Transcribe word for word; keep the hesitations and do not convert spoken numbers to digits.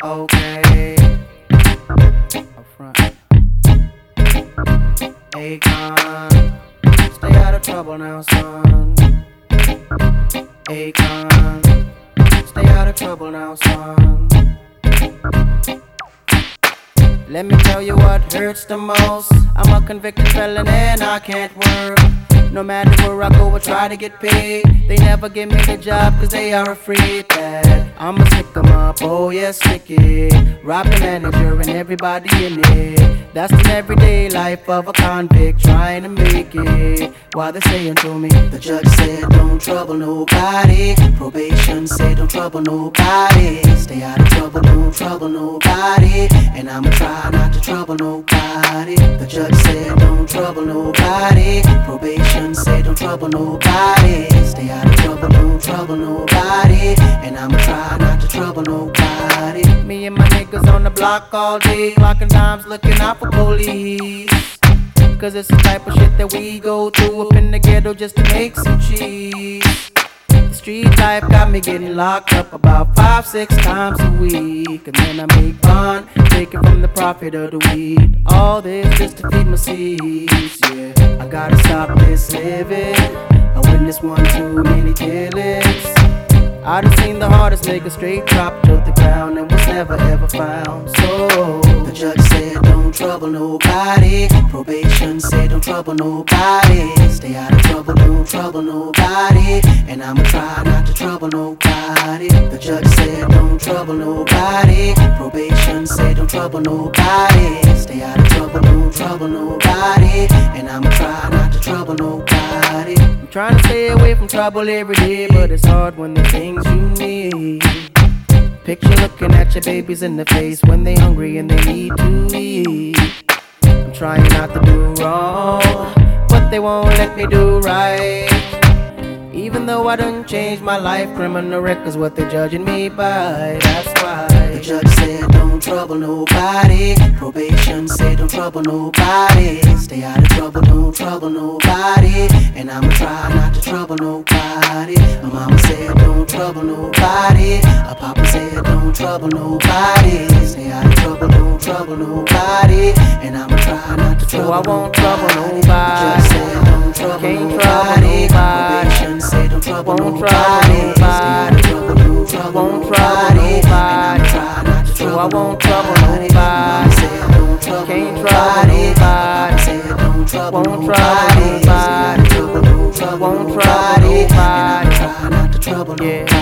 Okay. Up front. Akon, stay out of trouble now, son. Akon, stay out of trouble now, son. Let me tell you what hurts the most. I'm a convicted felon and I can't work. No matter where I go, I try to get paid. They never give me the job cause they are afraid that I'ma stick 'em up, oh yes, stick it. Rob the manager and everybody in it. That's the everyday life of a convict trying to make it. While they're saying to me, the judge said don't trouble nobody. Probation said don't trouble nobody. Stay out of trouble, don't trouble nobody. And I'ma try not to trouble nobody. The judge said don't trouble nobody. Probation said don't trouble nobody. Stay out of trouble, don't trouble nobody. And I'ma try not to trouble nobody. Me and my niggas on the block all day, clocking times, looking out for police. Cause it's the type of shit that we go through up in the ghetto just to make some cheese. The street life got me getting locked up about five, six times a week. And then I make fun, taking from the profit of the weed. All this just to feed my seeds, yeah. I gotta stop this living. I witnessed one too many killings. I done seen the hardest nigga straight drop to the ground and was never ever found. So the judge said don't trouble nobody. Probation said don't trouble nobody. Stay out of trouble, don't trouble nobody. And I'ma try not to trouble nobody. The judge said don't trouble nobody. Probation said don't trouble nobody. Stay out of trouble, don't trouble nobody. And I'ma try not to trouble nobody. I'm trying to stay away from trouble every day, but it's hard when the things you need. Picture looking at your babies in the face when they hungry and they need to eat. I'm trying not to do wrong, but they won't let me do right. Even though I done changed my life, criminal record's what they're judging me by. That's why the judge said don't trouble nobody. Probation said don't trouble nobody. Stay out of trouble, don't trouble nobody. And I'ma try not to trouble nobody. My mama said don't trouble nobody. A papa said don't trouble nobody. Stay out of trouble, don't trouble nobody. And I'ma try not to trouble nobody. So I won't trouble nobody. The judge said don't trouble Can't nobody. Probation said don't trouble Won't nobody. trouble Stay out of trouble, don't trouble Won't trouble nobody. And I'ma nobody. try not to So I trouble won't trouble nobody. nobody. Mama said don't trouble Can't trouble nobody. nobody. Papa said don't trouble Won't trouble nobody. Stay out of nobody. trouble, don't trouble Won't trouble nobody. And I'ma nobody. try not to trouble Yeah. nobody.